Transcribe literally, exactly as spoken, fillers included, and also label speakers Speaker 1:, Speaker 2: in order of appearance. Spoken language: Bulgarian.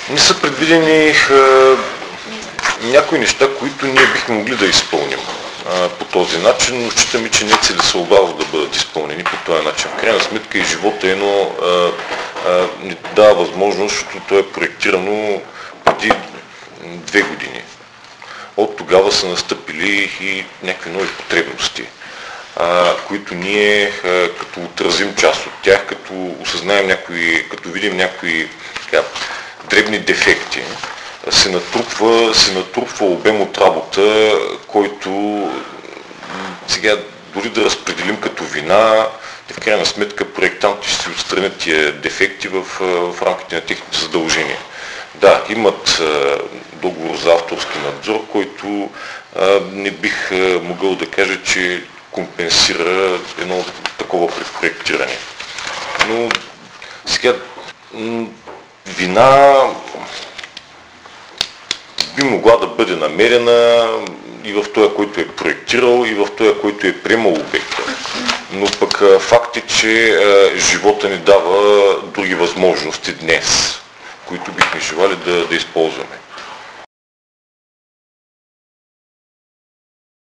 Speaker 1: Не са предвидени е, някои неща, които ние бихме могли да изпълним е, по този начин, но считаме, че не е целесъобразно да бъдат изпълнени по този начин. В крайна сметка и живота едно е, е, ни дава възможност, защото то е проектирано преди две години. От тогава са настъпили и някакви нови потребности, а, които ние, а, като отразим част от тях, като осъзнаем някои, като видим някои така, дребни дефекти, се натрупва, се натрупва обем от работа, който сега дори да разпределим като вина, в крайна сметка проектанти ще си отстранят тия дефекти в, в рамките на техните задължения. Да, имат а, договор за авторски надзор, който а, не бих а, могъл да кажа, че компенсира едно такова предпроектиране. Но сега вина би могла да бъде намерена и в този, който е проектирал, и в този, който е приемал обекта. Но пък а, факт е, че а, живота ни дава други възможности днес, които бихме желали да, да използваме.